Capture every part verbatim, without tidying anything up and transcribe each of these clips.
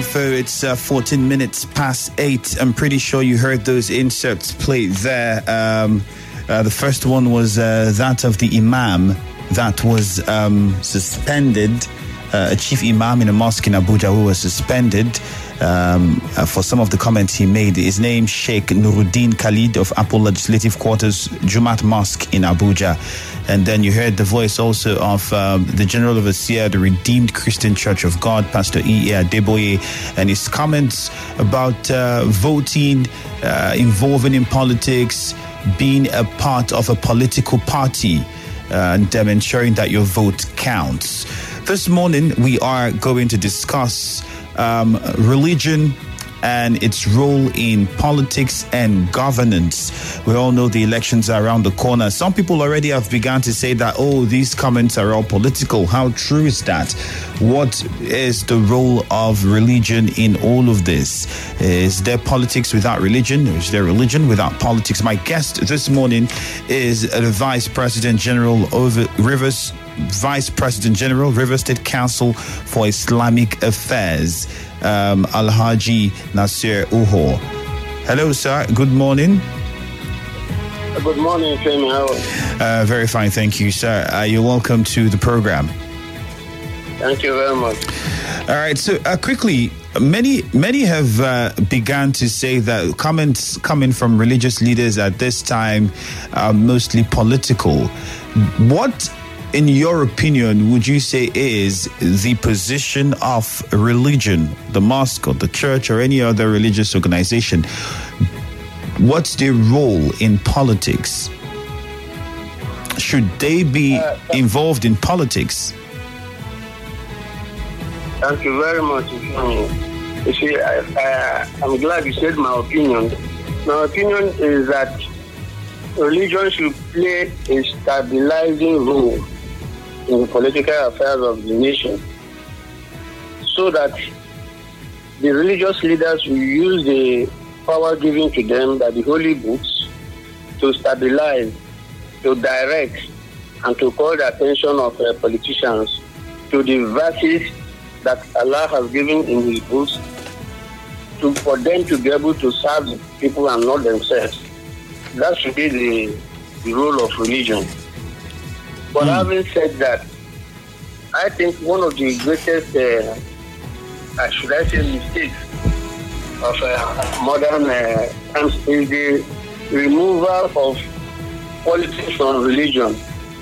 F O. It's uh, fourteen minutes past eight. I'm pretty sure you heard those inserts played there. Um, uh, the first one was uh, that of the Imam that was um, suspended, uh, a chief Imam in a mosque in Abuja who was suspended um, uh, for some of the comments he made. His name, Sheikh Nuruddin Khalid of Apple Legislative Quarters, Jumat Mosque in Abuja. And then you heard the voice also of um, the General Overseer, the Redeemed Christian Church of God, Pastor E A Adeboye, and his comments about uh, voting, uh, involving in politics, being a part of a political party, uh, and um, ensuring that your vote counts. This morning, we are going to discuss um, religion and its role in politics and governance. We all know the elections are around the corner. Some people already have begun to say that, oh, these comments are all political. How true is that? What is the role of religion in all of this? Is there politics without religion? Is there religion without politics? My guest this morning is the Vice President General of Rivers, Vice President General, Rivers State Council for Islamic Affairs, um, Alhaji Nasir Uho. Hello, sir. Good morning. Good morning, Femi. How are you? Uh, very fine, thank you, sir. Uh, you're welcome to the program. Thank you very much. All right. So, uh, quickly, many many have uh, begun to say that comments coming from religious leaders at this time are mostly political. What, in your opinion, would you say is the position of religion, the mosque or the church or any other religious organization? What's their role in politics? Should they be uh, involved in politics? Thank you very much. You see, I, I, I'm glad you said my opinion. My opinion is that religion should play a stabilizing role in the political affairs of the nation, so that the religious leaders will use the power given to them by the holy books to stabilize, to direct, and to call the attention of uh, politicians to the verses that Allah has given in His books, to, for them to be able to serve the people and not themselves. That should be the, the role of religion. But mm. having said that, I think one of the greatest, uh, uh, should I say, mistakes of uh, modern uh, times is the removal of politics from religion.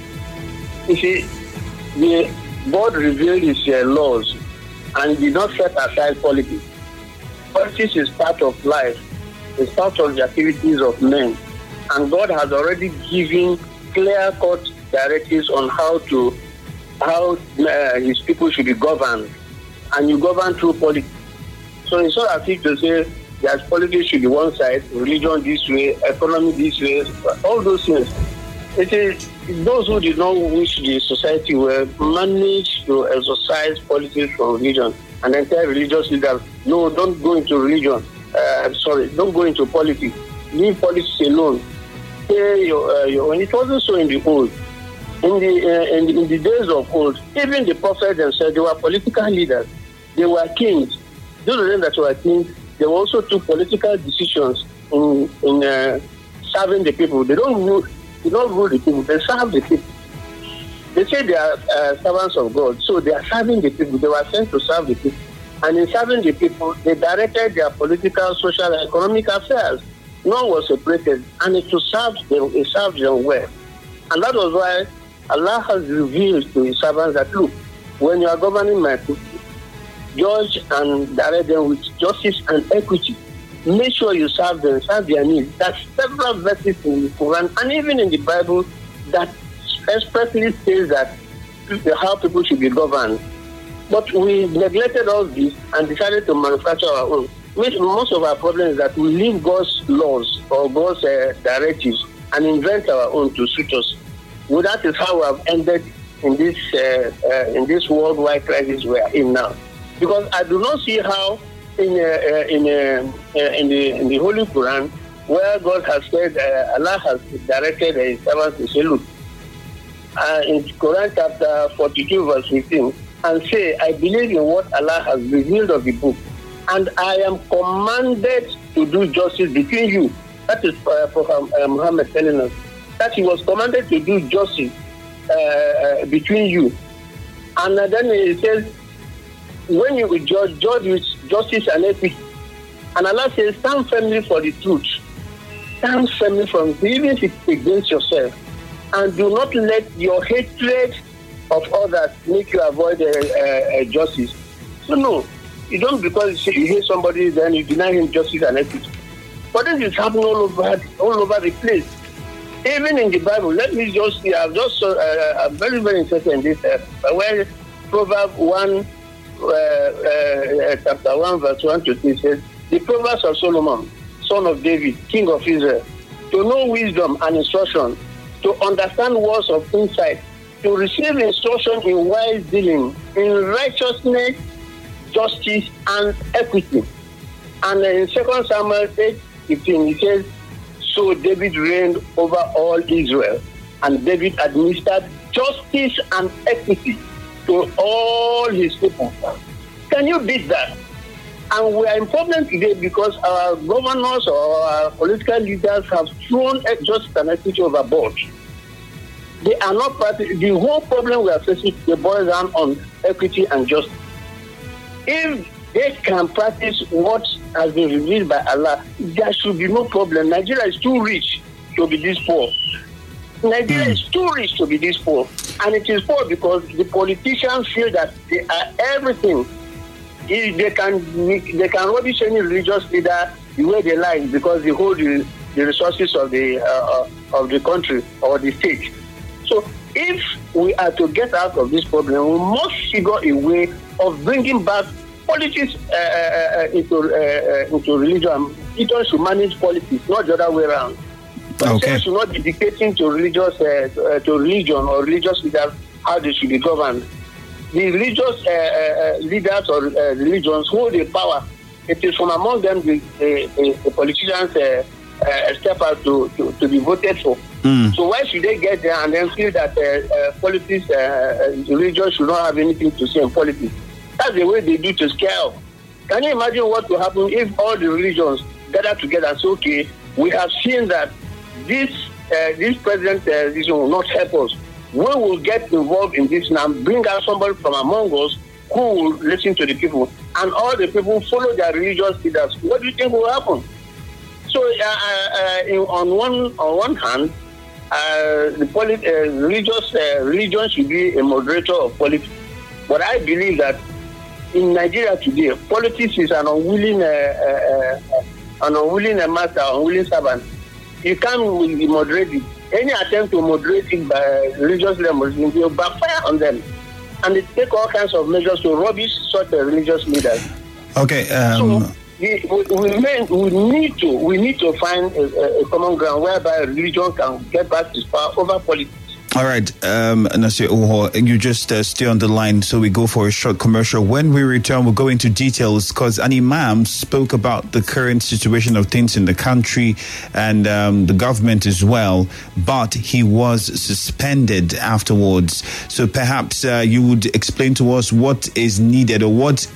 You see, the God revealed His uh, laws and did not set aside politics. Politics is part of life. It's part of the activities of men. And God has already given clear-cut directives on how to how uh, His people should be governed, and you govern through politics. So it's not as if to say that politics should be one side, religion this way, economy this way, all those things. It is those who did not wish the society well manage to exercise politics from religion, and then tell religious leaders, no, don't go into religion. Uh, sorry, don't go into politics. Leave politics alone. Say your, uh, your, and it wasn't so in the old. In the, uh, in the in the days of old, even the prophets themselves, they were political leaders. They were kings. Those of them that were kings, they also took political decisions in in uh, serving the people. They don't rule, they don't rule the people. They serve the people. They say they are uh, servants of God, so they are serving the people. They were sent to serve the people, and in serving the people, they directed their political, social, and economic affairs. None was separated, and it to serve them, it served them well, and that was why Allah has revealed to His servants that, look, when you are governing my people, judge and direct them with justice and equity. Make sure you serve them, serve their needs. That's several verses in the Quran and even in the Bible that expressly says that how people should be governed. But we neglected all this and decided to manufacture our own. Most of our problem is that we leave God's laws or God's uh, directives and invent our own to suit us. Well, that is how we have ended in this uh, uh, in this worldwide crisis we are in now. Because I do not see how in uh, uh, in uh, uh, in the in the Holy Quran, where God has said uh, Allah has directed His servants to say, look, uh, in Quran chapter forty-two verse fifteen, and say, I believe in what Allah has revealed of the book, and I am commanded to do justice between you. That is uh, Prophet uh, Muhammad telling us that he was commanded to do justice uh, uh, between you. And uh, then he says, when you will judge, judge with justice and equity. And Allah says, stand firmly for the truth. Stand firmly from even if it's against yourself. And do not let your hatred of others make you avoid uh, uh, justice. So no, you don't, because you hate somebody, then you deny him justice and equity. But this is happening all over, all over the place. Even in the Bible, let me just see, I've just, uh, I'm very, very interested in this, uh, where Proverbs one, uh, uh, chapter one, verse one to three says, the Proverbs of Solomon, son of David, king of Israel, to know wisdom and instruction, to understand words of insight, to receive instruction in wise dealing, in righteousness, justice, and equity. And in Second Samuel eight fifteen, it says, so David reigned over all Israel, and David administered justice and equity to all his people. Can you beat that? And we are in problem today because our governors or our political leaders have thrown justice and equity overboard. They are not practicing. The whole problem we are facing today boils down on equity and justice. If they can practice what has been revealed by Allah, there should be no problem. Nigeria is too rich to be this poor. Nigeria mm. is too rich to be this poor. And it is poor because the politicians feel that they are everything. If they can they can rubbish any religious leader the way they like because they hold the, the resources of the uh, of the country or the state. So if we are to get out of this problem, we must figure a way of bringing back politics uh, uh, into uh, into religion. People should manage politics, not the other way around. Okay. Should not be dictating to religious uh, to religion or religious leaders how they should be governed. The religious uh, uh, leaders or uh, religions hold the power. It is from among them the, the, the politicians uh, uh, step out to, to, to be voted for. Mm. So why should they get there and then feel that uh, uh, politics, uh, uh, religion should not have anything to say in politics? That's the way they do to scale. Can you imagine what will happen if all the religions gather together and say, okay, we have seen that this uh, this present uh, religion will not help us. We will get involved in this now, bring out somebody from among us who will listen to the people, and all the people follow their religious leaders. What do you think will happen? So, uh, uh, in, on one on one hand, uh, the polit- uh, religious uh, religion should be a moderator of politics. But I believe that in Nigeria today, politics is an unwilling, uh, uh, uh, an unwilling master, unwilling servant. You can't moderate it. Any attempt to moderate it by religious leaders will backfire on them, and they take all kinds of measures to rubbish such a religious leaders. Okay. Um... So we, we, may, we need to we need to find a, a common ground whereby religion can get back its power over politics. All right, um, Nasir Uho, you just uh, stay on the line, so we go for a short commercial. When we return, we'll go into details, because an imam spoke about the current situation of things in the country and um, the government as well, but he was suspended afterwards. So perhaps uh, you would explain to us what is needed, or what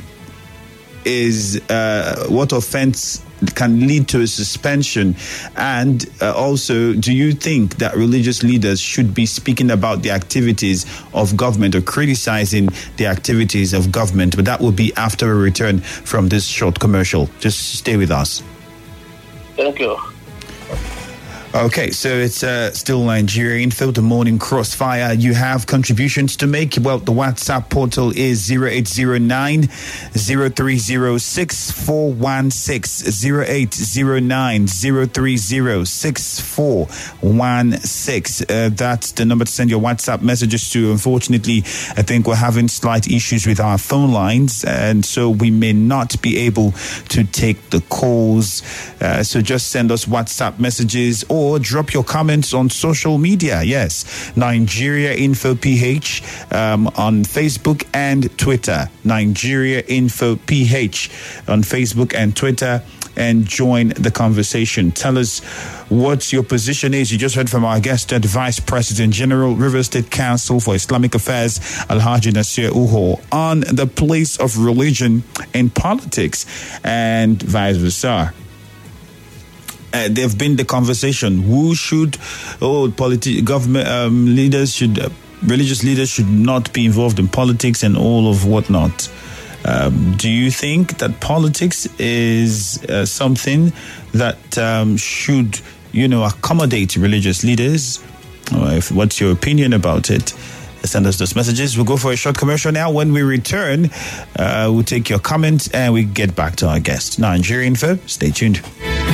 is uh, what offense can lead to a suspension, and uh, also, do you think that religious leaders should be speaking about the activities of government or criticizing the activities of government? But that will be after a return from this short commercial. Just stay with us. Thank you. Okay, so it's uh, still Nigeria Info, the morning crossfire. You have contributions to make. Well, the WhatsApp portal is zero eight zero nine, zero three zero, six four one six, zero eight zero nine, zero three zero, six four one six. Uh, that's the number to send your WhatsApp messages to. Unfortunately, I think we're having slight issues with our phone lines, and so we may not be able to take the calls. Uh, so just send us WhatsApp messages, or Or drop your comments on social media. Yes, Nigeria Info P H um, on Facebook and Twitter. Nigeria Info P H on Facebook and Twitter. and join the conversation. Tell us what your position is. You just heard from our guest, the Vice President General, Rivers State Council for Islamic Affairs, Alhaji Nasir Uho, on the place of religion in politics and vice versa. Uh, there've been the conversation: who should, oh, politi- government um, leaders should, uh, religious leaders should not be involved in politics and all of whatnot. Um, do you think that politics is uh, something that um, should, you know, accommodate religious leaders? Or if, what's your opinion about it? Send us those messages. We'll go for a short commercial now. When we return, uh, we'll take your comments and we get back to our guest. Nigeria Info. Stay tuned.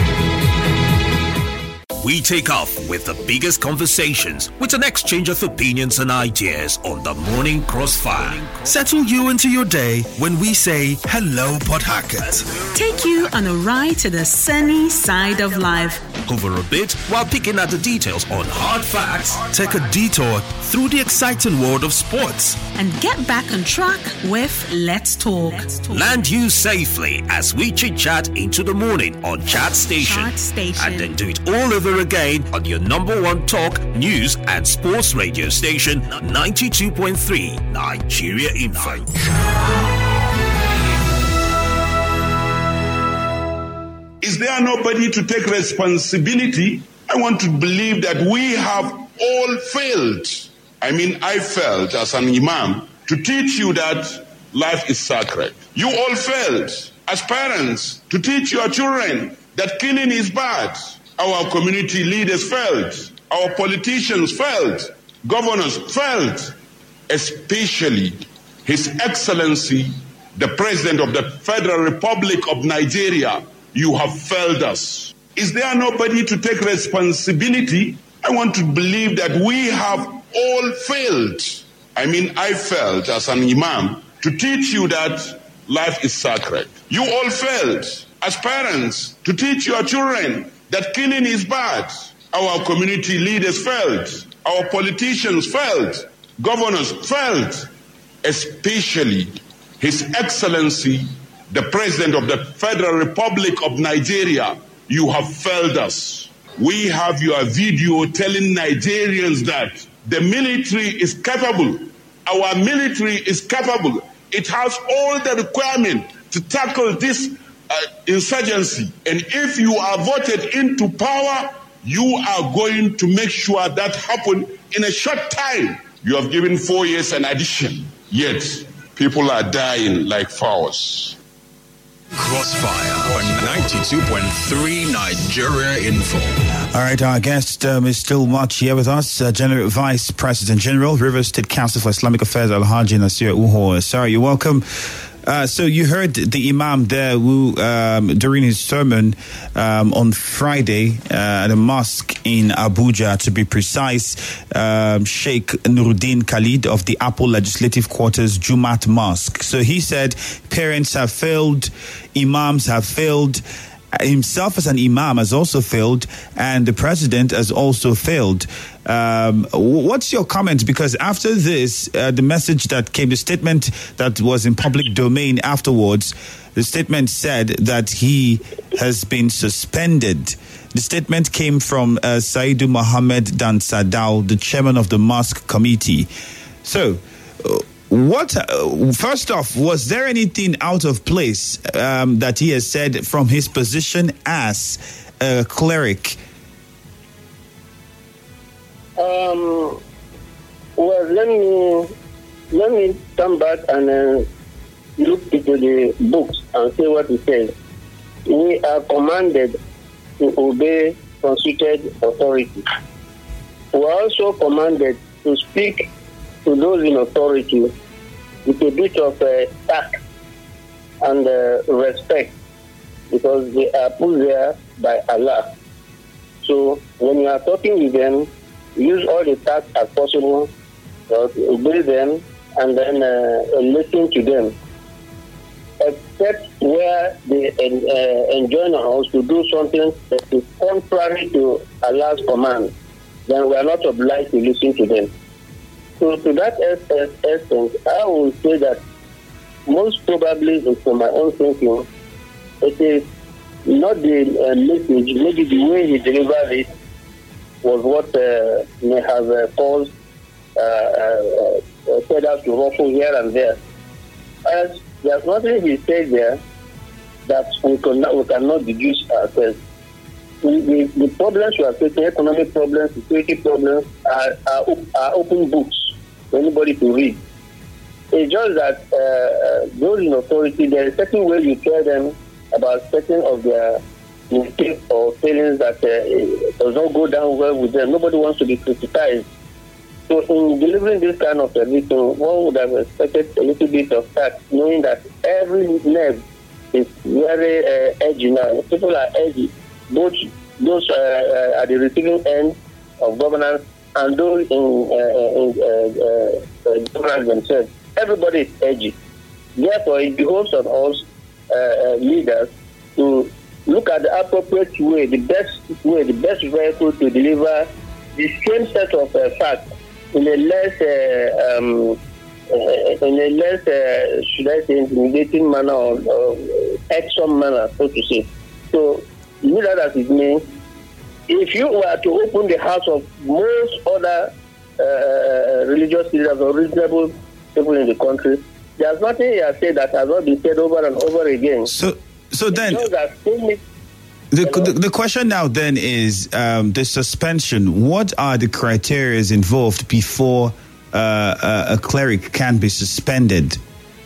We take off with the biggest conversations with an exchange of opinions and ideas on the Morning Crossfire. Settle you into your day when we say hello, Port Harcourt. Take you on a ride to the sunny side of life. Hover a bit while picking at the details on hard facts. Take a detour through the exciting world of sports. And get back on track with Let's Talk. Let's Talk. Land you safely as we chit-chat into the morning on Chat Station. Chat Station. And then do it all over again on your number one talk, news and sports radio station, ninety-two point three Nigeria Info. Is there nobody to take responsibility? I want to believe that we have all failed. I mean, I failed as an imam to teach you that life is sacred. You all failed as parents to teach your children that killing is bad. Our community leaders failed. Our politicians failed. Governors failed. Especially His Excellency, the President of the Federal Republic of Nigeria. You have failed us. Is there nobody to take responsibility? I want to believe that we have all failed. I mean, I failed as an imam to teach you that life is sacred. You all failed as parents to teach your children that killing is bad. Our community leaders failed. Our politicians failed. Governors failed. Especially His Excellency, the President of the Federal Republic of Nigeria. You have failed us. We have your video telling Nigerians that the military is capable. Our military is capable. It has all the requirements to tackle this uh, insurgency. And if you are voted into power, you are going to make sure that happens in a short time. You have given four years an addition, yet people are dying like fowls. Crossfire on ninety-two point three Nigeria Info. All right, our guest um, is still much here with us, uh, General Vice President General, Rivers State Council for Islamic Affairs, Alhaji Nasir Uho. Sorry, you're welcome. Uh, so you heard the Imam there who, um, during his sermon um, on Friday uh, at a mosque in Abuja, to be precise, um, Sheikh Nuruddin Khalid of the Apple Legislative Quarters Jumat Mosque. So he said parents have failed, imams have failed, himself as an imam has also failed, and the president has also failed. Um, what's your comment? Because after this, uh, the message that came, the statement that was in public domain afterwards, the statement said that he has been suspended. The statement came from uh, Saidu Mohammed Dan Sadao, the chairman of the mosque committee. So, uh, What, uh, first off, was there anything out of place um, that he has said from his position as a cleric? Um, well, let me, let me come back and uh, look into the books and see what it says. We are commanded to obey constituted authority. We are also commanded to speak to those in authority with a bit of uh, tact and uh, respect, because they are put there by Allah. So when you are talking with them, use all the tact as possible, uh, obey them, and then uh, listen to them. Except where they uh, enjoin us to do something that is contrary to Allah's command, then we are not obliged to listen to them. So to that extent, I will say that most probably, for my own thinking, it is not the uh, message, maybe the way he delivered it was what uh, may have uh, caused uh, uh, uh, feathers to ruffle here and there. As there's nothing he said there that we cannot, we cannot deduce ourselves. The, the, the problems we are facing, economic problems, security problems, are, are, are open books for anybody to read. It's just that uh, uh, those in authority, there is a certain way you tell them about certain of their mistakes or failings that uh, does not go down well with them. Nobody wants to be criticized. So in delivering this kind of everything, one would have expected a little bit of tact, knowing that every nerve is very uh, edgy now. People are edgy, both those uh, uh, at the receiving end of governance and those in, uh, in uh, uh, governance themselves. Everybody is edgy. Therefore, it behoves on us uh, uh, leaders to look at the appropriate way, the best way, the best vehicle to deliver the same set of uh, facts in a less, uh, um, uh, in a less, uh, should I say, intimidating manner or, or action manner, so to say. So, you know that it means if you were to open the hearts of most other uh, religious leaders or reasonable people in the country, there's nothing he has said that has not been said over and over again. So, so then, that the, the the question now then is um, the suspension. What are the criteria involved before uh, a, a cleric can be suspended?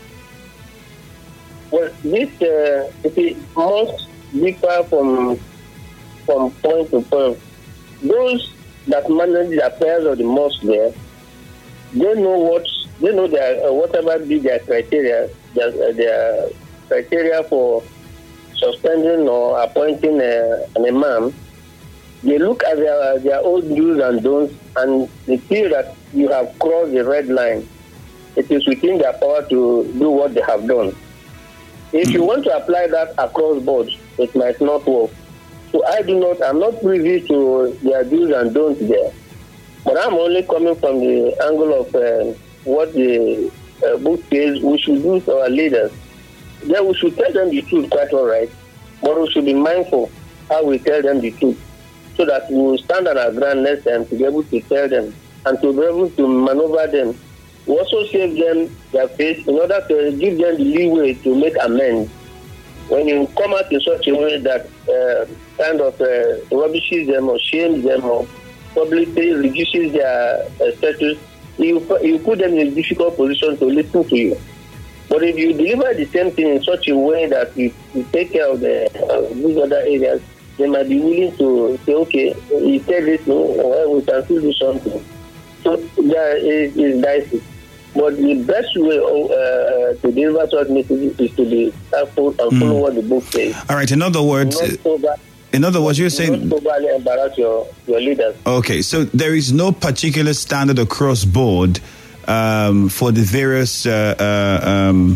Well, this uh, it must differ from from point to point. Those that manage the affairs of the mosque there, they know what they know their uh, whatever be their criteria, their, uh, their criteria for suspending or appointing uh, an imam. They look at their their own do's and don'ts, and they feel that you have crossed the red line. It is within their power to do what they have done. If you want to apply that across board, it might not work. So I do not, I'm not privy to their do's and don'ts there. But I'm only coming from the angle of uh, what the uh, book says we should do to our leaders. Then we should tell them the truth, quite all right. But we should be mindful how we tell them the truth, so that we will stand on our ground next time to be able to tell them and to be able to maneuver them. We also save them their face in order to give them the leeway to make amends. When you come out in such a way that uh, kind of uh, rubbishes them or shames them or publicly reduces their uh, status, you, you put them in a difficult position to listen to you. But if you deliver the same thing in such a way that you, you take care of the, uh, these other areas, they might be willing to say, okay, you said this, no, well, we can still do something. So that is, is dicey. But the best way uh, to deliver such messages is to be careful and follow mm. what the book says. All right, in other words, so bad, in other words, you're saying not so badly embarrass your, your leaders. Okay, so there is no particular standard across board um, for the various uh, uh, um,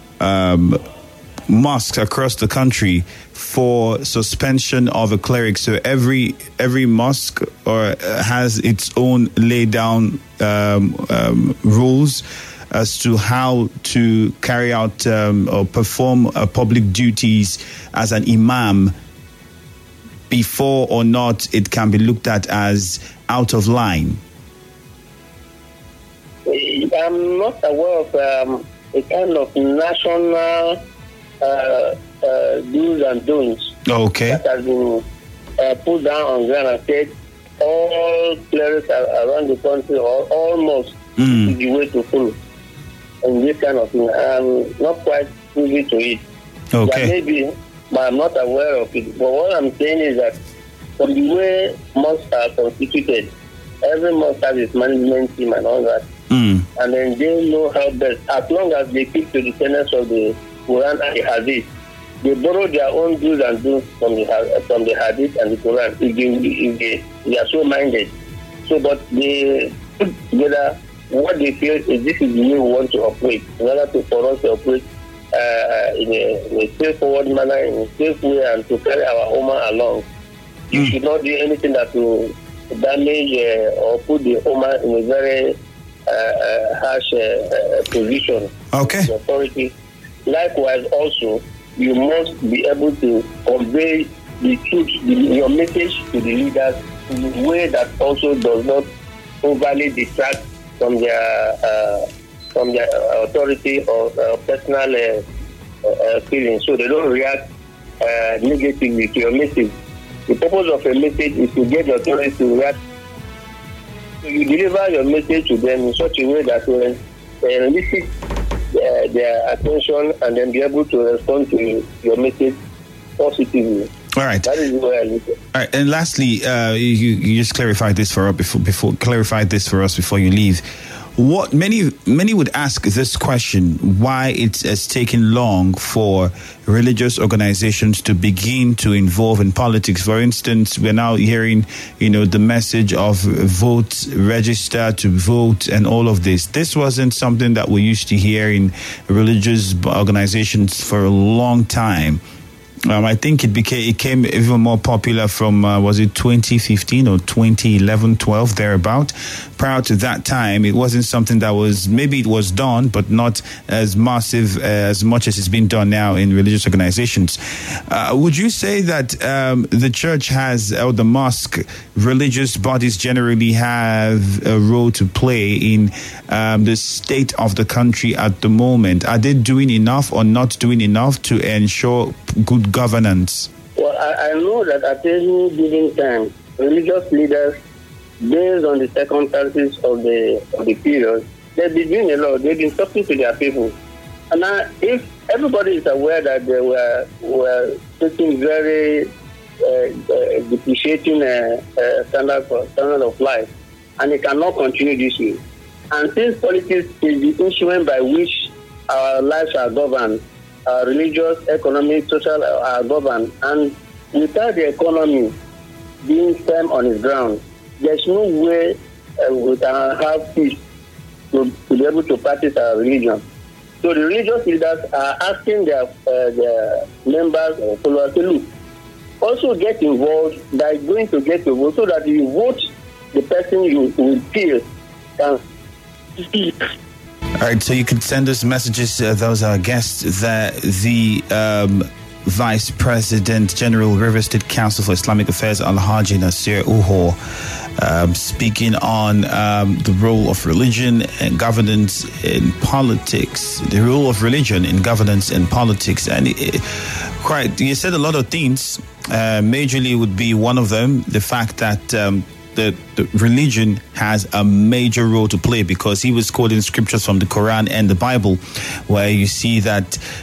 um, mosques across the country for suspension of a cleric. So every every mosque or has its own laid down um, um, rules as to how to carry out um, or perform uh, public duties as an imam before or not it can be looked at as out of line. I'm not aware of um, a kind of national uh, uh, do's and don'ts okay. that has been uh, put down on ground and said all clerics around the country or almost mm. is the way to follow. And this kind of thing, I'm not quite privy to it. Okay. There may be, but I'm not aware of it. But what I'm saying is that from the way mosques are constituted, every mosque has its management team and all that. Mm. And then they know how best, as long as they keep to the tenets of the Quran and the Hadith, they borrow their own do's and don'ts from the from the Hadith and the Quran if they, if they, they are so minded. So, but they put together what they feel is this is the way we want to operate, in order to, for us to operate uh, in, a, in a straightforward manner, in a safe way, and to carry our Ummah along. Mm. You should not do anything that will damage uh, or put the Ummah in a very uh, uh, harsh uh, uh, position. Okay. The authority. Likewise, also, you must be able to convey the truth, the, your message to the leaders in a way that also does not overly detract from their uh, from their authority or uh, personal uh, uh, feelings, so they don't react uh, negatively to your message. The purpose of a message is to get the authority to react. So you deliver your message to them in such a way that will uh, elicit uh, their attention and then be able to respond to your message positively. All right. That is where I look at. All right. And lastly, uh, you, you just clarified this for us before, before clarified this for us before you leave. What many many would ask this question: why it has taken long for religious organizations to begin to involve in politics? For instance, we're now hearing, you know, the message of vote, register to vote, and all of this. This wasn't something that we used to hear in religious organizations for a long time. Um, I think it became it came even more popular from uh, was it twenty fifteen or twenty eleven, twelve thereabout. Prior to that time, it wasn't something that was maybe it was done, but not as massive uh, as much as it's been done now in religious organizations. Uh, would you say that um, the church has, or the mosque, religious bodies generally have a role to play in um, the state of the country at the moment? Are they doing enough or not doing enough to ensure good governance? Well, I, I know that at any given time, religious leaders, based on the circumstances of the of the period, they've been doing a lot. They've been talking to their people. And now, if everybody is aware that they were were taking very uh, uh, depreciating uh, uh, standard of, standard of life, and it cannot continue this way. And since politics is the instrument by which our lives are governed, our religious, economic, social are governed, and without the economy being firm on its ground, there's no way uh, we can have peace to, to be able to practice our religion. So the religious leaders are asking their uh, their members or followers to look, also get involved by going to get to vote, so that you vote the person you will feel can speak. All right, so you can send us messages. Uh, those are guests. The, the um, Vice President General, River State Council for Islamic Affairs, Alhaji Nasir Uho, um, speaking on um, the role of religion and governance in politics. The role of religion in governance and politics, and it, quite you said a lot of things. Uh, majorly would be one of them, the fact that. Um, The, the religion has a major role to play, because he was quoting scriptures from the Quran and the Bible, where you see that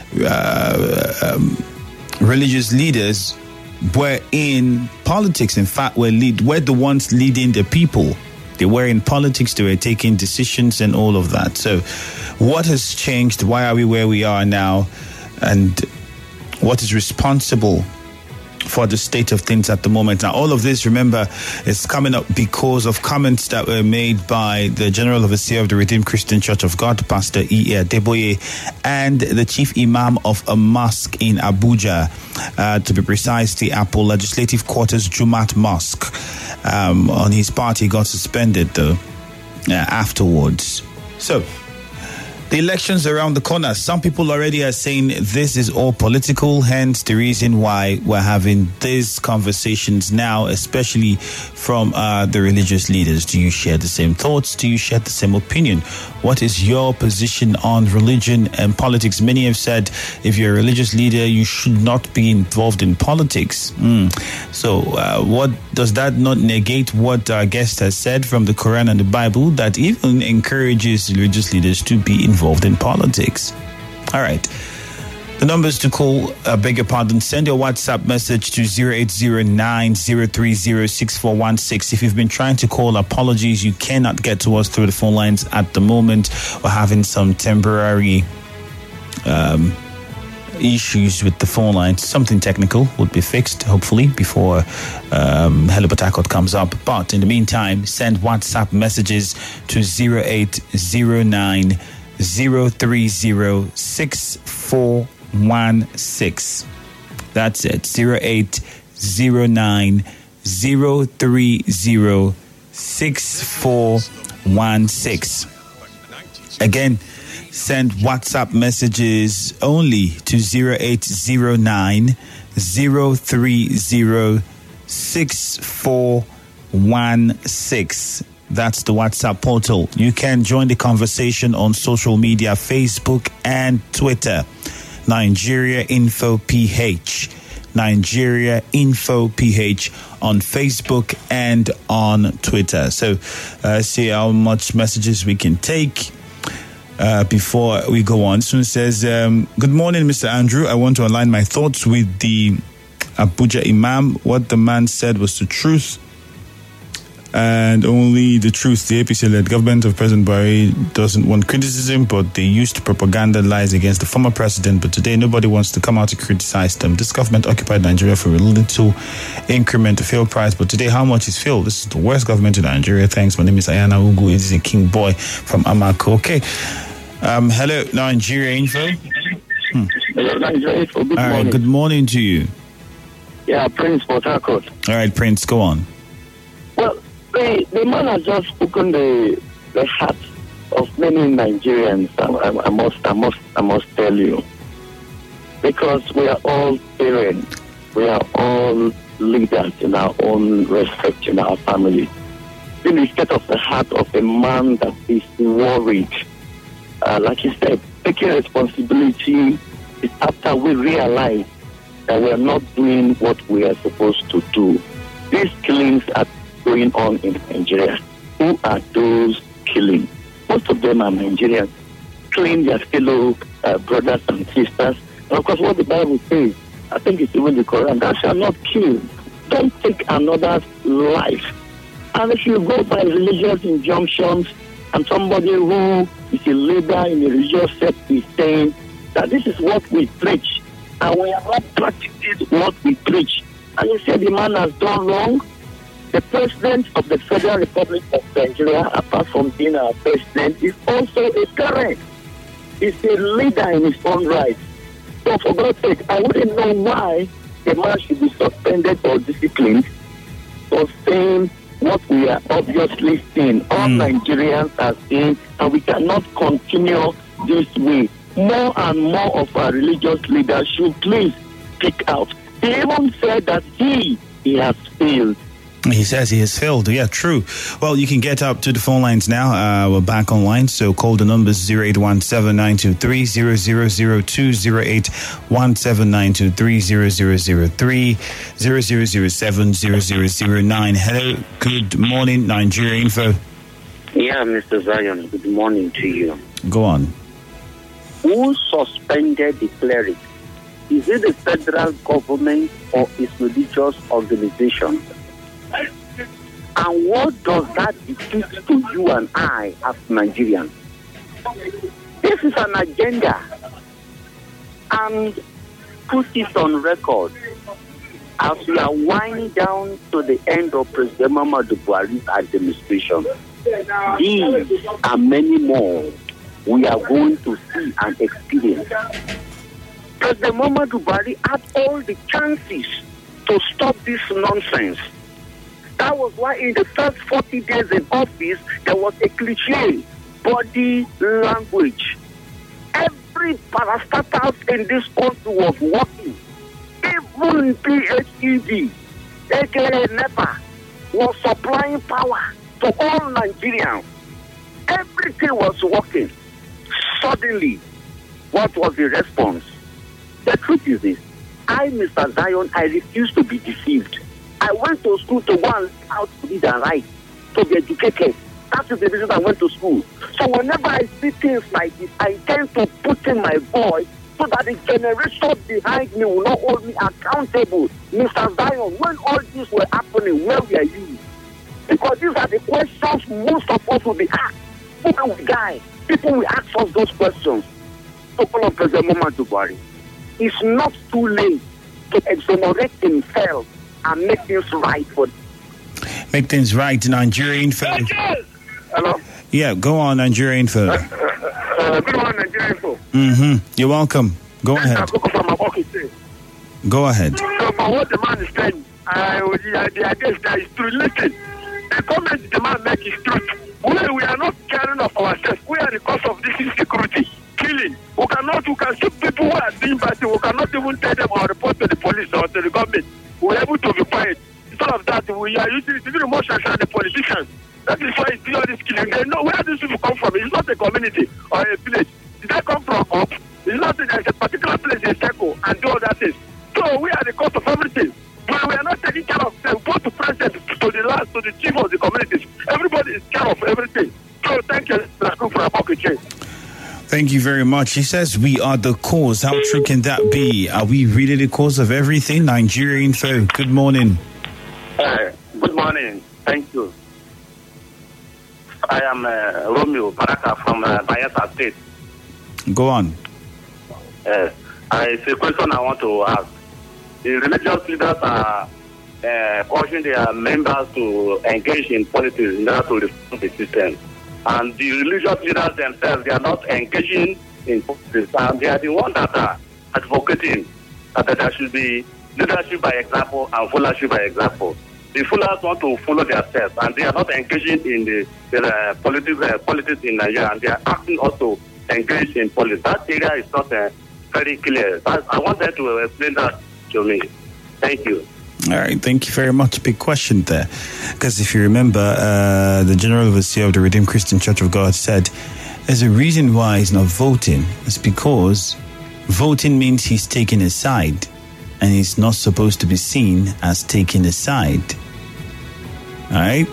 uh, um, religious leaders were in politics. In fact, were lead were the ones leading the people. They were in politics. They were taking decisions and all of that. So, what has changed? Why are we where we are now? And what is responsible for the state of things at the moment? Now, all of this, remember, is coming up because of comments that were made by the General Overseer of the Redeemed Christian Church of God, Pastor E. Adeboye, and the Chief Imam of a mosque in Abuja, uh, to be precise, the Apple Legislative Quarters Jumat Mosque. Um, on his part, he got suspended, though, uh, afterwards. So, the elections around the corner. Some people already are saying this is all political, hence the reason why we're having these conversations now, especially from uh, the religious leaders. Do you share the same thoughts? Do you share the same opinion? What is your position on religion and politics? Many have said if you're a religious leader, you should not be involved in politics. Mm. So uh, what does that not negate what our guest has said from the Quran and the Bible, that even encourages religious leaders to be involved involved in politics? All right. The numbers to call, uh, beg your pardon, send your WhatsApp message to zero eight zero nine zero three zero six four one six. If you've been trying to call, apologies, you cannot get to us through the phone lines at the moment. We're having some temporary um, issues with the phone lines. Something technical would be fixed, hopefully, before um, Hello Port Harcourt comes up. But in the meantime, send WhatsApp messages to zero eight zero nine zero three zero six four one six. That's it. zero eight zero nine zero three zero six four one six. Again, send WhatsApp messages only to zero eight zero nine zero three zero six four one six. That's the WhatsApp portal. You can join the conversation on social media, Facebook and Twitter. Nigeria Info P H. Nigeria Info P H on Facebook and on Twitter. So uh, see how much messages we can take uh, before we go on. Soon says, um, good morning, Mister Andrew. I want to align my thoughts with the Abuja Imam. What the man said was the truth and only the truth. The A P C-led government of President Buhari doesn't want criticism, but they used propaganda lies against the former president. But today, nobody wants to come out to criticize them. This government occupied Nigeria for a little increment of fuel price, but today, how much is fuel? This is the worst government in Nigeria. Thanks. My name is Ayana Ugu. It is a King Boy from Amako. Okay. Um, hello, Nigeria Info. Hmm. Hello, Nigeria Info. Good All right, morning. good morning to you. Yeah, Prince Port Harcourt. All right, Prince, go on. Well, the, the man has just spoken the the heart of many Nigerians. I, I, I must, I must, I must tell you, because we are all parents, we are all leaders in our own respect in our family. In the state of the heart of a man that is worried, uh, like he said, taking responsibility is after we realize that we are not doing what we are supposed to do. These killings are going on in Nigeria. Who are those killing? Most of them are Nigerians, killing their fellow uh, brothers and sisters. And of course, what the Bible says, I think it's even the Quran, thou shalt not kill. Don't take another's life. And if you go by religious injunctions, and somebody who is a leader in a religious sect is saying that this is what we preach, and we have not practiced what we preach, and you say the man has done wrong, the president of the Federal Republic of Nigeria, apart from being our president, is also a parent. He's a leader in his own right. So for God's sake, I wouldn't know why the man should be suspended or disciplined for saying what we are obviously seeing. All mm. Nigerians are seeing, and we cannot continue this way. More and more of our religious leaders should please speak out. He even said that he, he has failed. He says he has failed. Yeah, true. Well, you can get up to the phone lines now. Uh, we're back online, so call the numbers zero eight one seven nine two three zero zero zero two, zero eight one seven nine two three zero zero zero three, zero zero zero seven zero zero zero nine. Hello, good morning, Nigeria Info. Yeah, Mister Zion, good morning to you. Go on. Who suspended the clerics? Is it the federal government or its religious organization? And what does that depict to you and I as Nigerians? This is an agenda, and put it on record. As we are winding down to the end of President Muhammadu Buhari's administration, these and many more we are going to see and experience. President Muhammadu Buhari had all the chances to stop this nonsense. That was why in the first forty days in office, there was a cliche, body language. Every parastatal in this country was working. Even P H E D, aka NEPA, was supplying power to all Nigerians. Everything was working. Suddenly, what was the response? The truth is this. I, Mister Zion, I refuse to be deceived. I went to school to go and learn how to read and write, to be educated. That is the reason I went to school. So whenever I see things like this, I tend to put in my voice so that the generation behind me will not hold me accountable. Mister Zion, when all this were happening, where were you? Because these are the questions most of us will be asked. People will die. People will ask us those questions. So all of President Muhammadu Buhari, it's not too late to exonerate himself and make things right for them. Make things right, Nigeria Info. Hello? Yeah, go on, Nigeria Info. Uh, uh, good morning, Nigeria Info. Mm-hmm. You're welcome. Go ahead. Go ahead. So, for what the man is saying, uh, the, the idea is that it's true. Listen, the comment the man makes is truth. We, we are not caring of ourselves. We are the cause of this insecurity. We cannot, we can see people who are doing bad things, we cannot even tell them or report to the police or to the government. We're able to be quiet. Instead of that, we are using the emotions and the politicians. That is why it's all this killing. They know where these people come from. It's not a community or a village. Did they come from up? It's not that there's a particular place in Seko and do all that things. So we are the cause of everything. But we are not taking care of them, both to president, to the last, to the chief of the communities. Everybody is care of everything. So thank you, Laku, for a pocket change. Thank you very much. He says we are the cause. How true can that be? Are we really the cause of everything? Nigeria Info, good morning. Uh, good morning. Thank you. I am uh, Romeo Baraka from uh, Bayelsa State. Go on. Uh, it's a question I want to ask. The religious leaders are uh, urging their members to engage in politics in order to reform the system. And the religious leaders themselves, they are not engaging in politics. And they are the ones that are advocating that there should be leadership by example and followership by example. The followers want to follow themselves, and they are not engaging in the, the uh, politics, uh, politics in Nigeria, and they are asking us to engage in politics. That area is not uh, very clear. I, I want them to explain that to me. Thank you. All right, thank you very much. Big question there. Because if you remember, uh, the General Overseer of the Redeemed Christian Church of God said there's a reason why he's not voting. It's because voting means he's taking a side, and he's not supposed to be seen as taking a side. All right?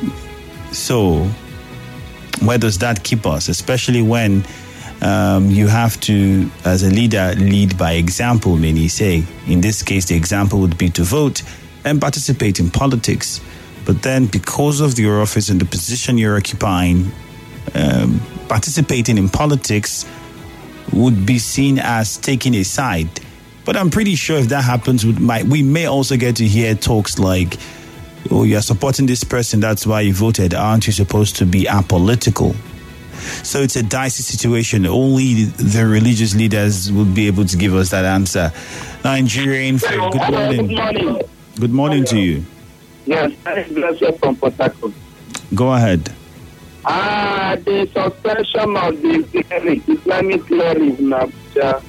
So, where does that keep us? Especially when um, you have to, as a leader, lead by example, many say. In this case, the example would be to vote and participate in politics. But then, because of your office and the position you're occupying, um, participating in politics would be seen as taking a side. But I'm pretty sure if that happens, we, might, we may also get to hear talks like, oh, you're supporting this person, that's why you voted. Aren't you supposed to be apolitical? So it's a dicey situation. Only the religious leaders would be able to give us that answer. Nigerian, good morning. Good morning. Good morning to you. Yes, I'm Blessed from Port Harcourt. Go ahead. Ah, the suspension of the Islamic, Islamic clerics in Abuja.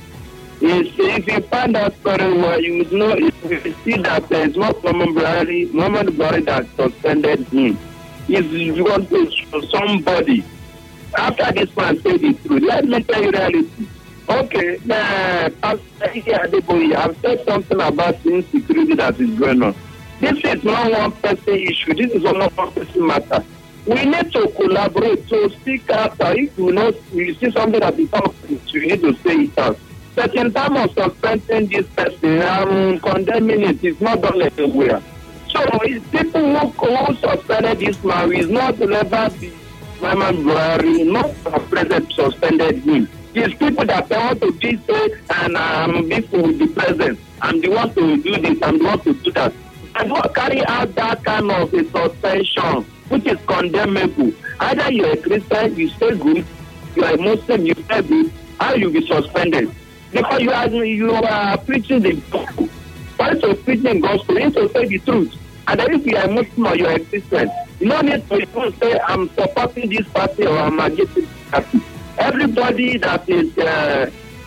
If you find that very well, you would know, if you see that there is not Muhammad Buhari, Muhammad Buhari that suspended him. If you want to show somebody, after this man said the truth, let me tell you reality. Okay, uh, Pastor Adeboye, I've said something about the insecurity that is going on. This is not one person issue, this is not one person matter. We need to collaborate, to speak out. If you know, you see something that is happening, you need to say it out. But in terms of suspending this person, um, condemning it, it's not done anywhere. So it's people who, who suspended this man is not never the Muhammad Buhari, not the president suspended him. It's people that want to be say and um, be with the president. I'm the one to do this, I'm the one to do that. And what carry out that kind of a suspension, which is condemnable. Either you're a Christian, you stay good, you're a Muslim, you stay good, or you'll be suspended. Because you are, you are preaching the gospel. Why to preaching the gospel? You need to say the truth. And then if you are a Muslim or you are a Christian, you don't need to even say, I'm supporting this party or I'm against this party. Everybody that is uh,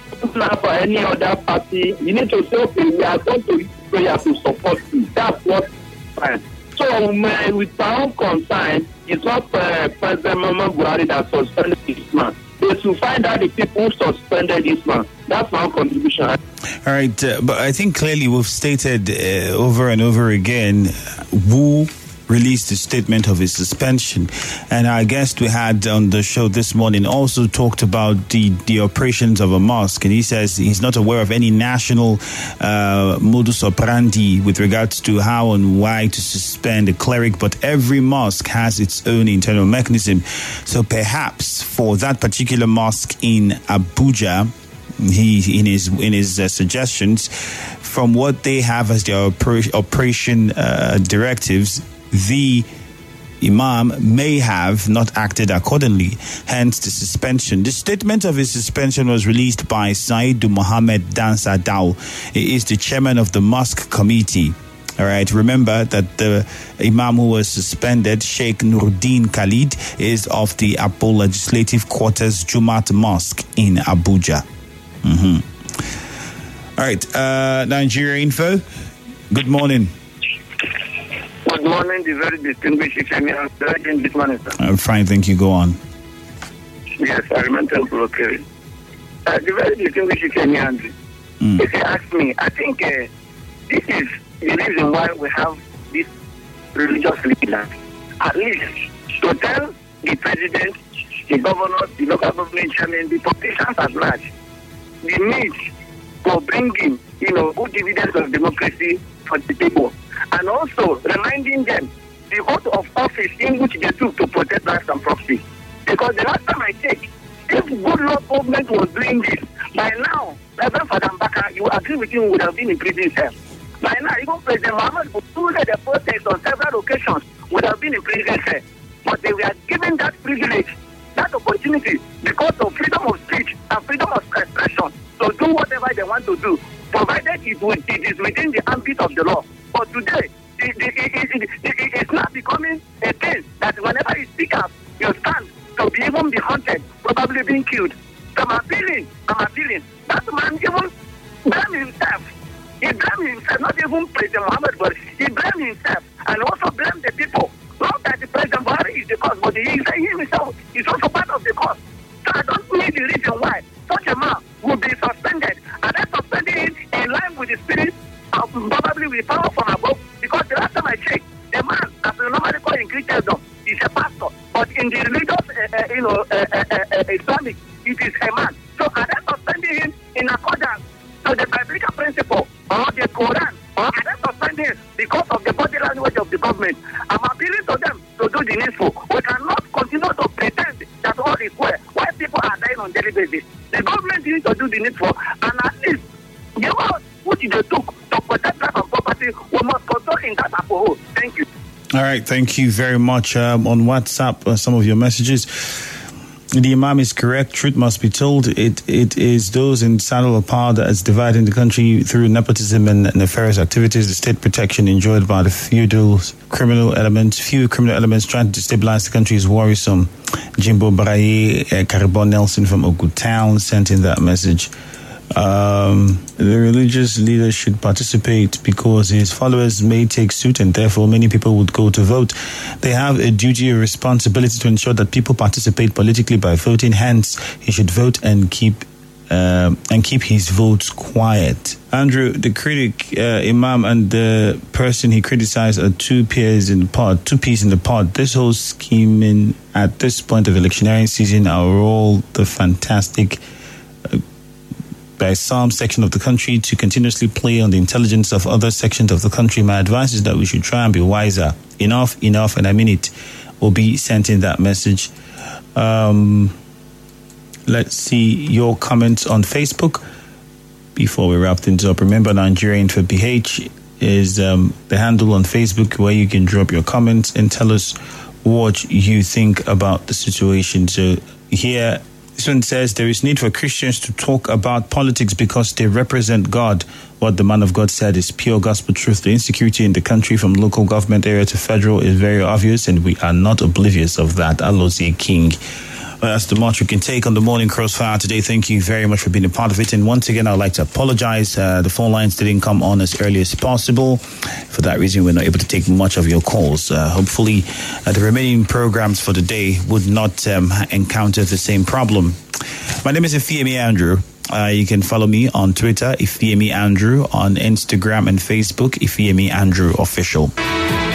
for any other party, you need to say, okay, we are going to use prayer to support you. That's what fine. So, um, with our own concern, it's not uh, President Muhammad Buhari that suspended this man. They should find out the people who suspended this man. That's our contribution. All right, uh, but I think clearly we've stated uh, over and over again who released a statement of his suspension. And our guest we had on the show this morning also talked about the, the operations of a mosque. And he says he's not aware of any national uh, modus operandi with regards to how and why to suspend a cleric. But every mosque has its own internal mechanism. So perhaps for that particular mosque in Abuja, he in his in his uh, suggestions, from what they have as their oper- operation uh, directives, the Imam may have not acted accordingly, hence the suspension. The statement of his suspension was released by Saidu Mohammed Dansa Dao. He is the chairman of the mosque committee. All right, remember that the Imam who was suspended, Sheikh Nuruddin Khalid, is of the Apo Legislative Quarters Jumat Mosque in Abuja. Mm-hmm. All right, uh, Nigeria Info. Good morning. Good morning, the very distinguished Kenyan. Good morning, sir. I'm fine, thank you. Go on. Yes, I remember okay. Uh, the very distinguished Kenyan. Mm. If you ask me, I think uh, this is the reason why we have this religious leaders. At least to tell the president, the governors, the local government chairman, the politicians at large, the need for bringing, you know, good dividends of democracy for the people, and also reminding them the oath of office in which they took to protect lives and property. Because the last time I checked, if good law government was doing this, by now, Reverend Father Mbaka, you agree with him, would have been in prison cell. By now, even President Muhammad who led the protest on several occasions would have been in prison cell. But they were given that privilege, that opportunity, because of freedom of speech and freedom of expression, to do whatever they want to do, provided it, would, it is within the ambit of the law. But today, it, it, it, it, it, it's not becoming a thing that whenever you speak up, you stand to be even be hunted, probably being killed. So I'm appealing, I'm appealing. That man even blame himself. He blamed himself, not even President Muhammad, but he blamed himself and also blamed the people. Not that the President Buhari is the cause, but he, he himself is also part of the cause. So I don't see the reason why such a man will be suspended, and then suspending him in line with the spirit of probably with power from above. Because the last time I checked, the man, as we normally call in Christendom, is a pastor, but in the religious, uh, uh, you know, uh, uh, uh, Islamic, it is a man. So are they suspending him in accordance to the biblical principle or the Quran, or are they suspending him because of the body language of the government? I'm appealing to them to do the needful. We cannot continue to pretend that all is well while people are dying on daily basis. The government needs to do the needful, and at least the oath which they took to protect life and property, we must consult in that approach. Thank you. All right, thank you very much. Um, on WhatsApp, uh, some of your messages. The Imam is correct. Truth must be told. It It is those in saddle of power that is dividing the country through nepotism and nefarious activities. The state protection enjoyed by the feudal criminal elements, few criminal elements trying to destabilize the country is worrisome. Jimbo Braye, uh, Caribon Nelson from Ogu Town sent in that message. Um, the religious leader should participate because his followers may take suit and therefore many people would go to vote. They have a duty or responsibility to ensure that people participate politically by voting. Hence, he should vote and keep uh, and keep his votes quiet. Andrew, the critic, uh, Imam, and the person he criticized are two peers in the pod, two peas in the pod. This whole scheming at this point of electioneering season are all the fantastic Uh, by some section of the country to continuously play on the intelligence of other sections of the country. My advice is that we should try and be wiser. Enough, enough, and I mean it. Will be sent in that message. Um, let's see your comments on Facebook before we wrap things up. Remember, Nigerian for P H is um, the handle on Facebook where you can drop your comments and tell us what you think about the situation. So here, this one says there is need for Christians to talk about politics because they represent God. What the man of God said is pure gospel truth. The insecurity in the country from local government area to federal is very obvious, and we are not oblivious of that. Alozie King. Well, that's the much we can take on the Morning Crossfire today. Thank you very much for being a part of it. And once again, I'd like to apologize. Uh, the phone lines didn't come on as early as possible. For that reason, we're not able to take much of your calls. Uh, hopefully, uh, the remaining programs for the day would not um, encounter the same problem. My name is Ifeami Andrew. Uh, you can follow me on Twitter, Ifeami Andrew, on Instagram and Facebook, Ifeami Andrew Official.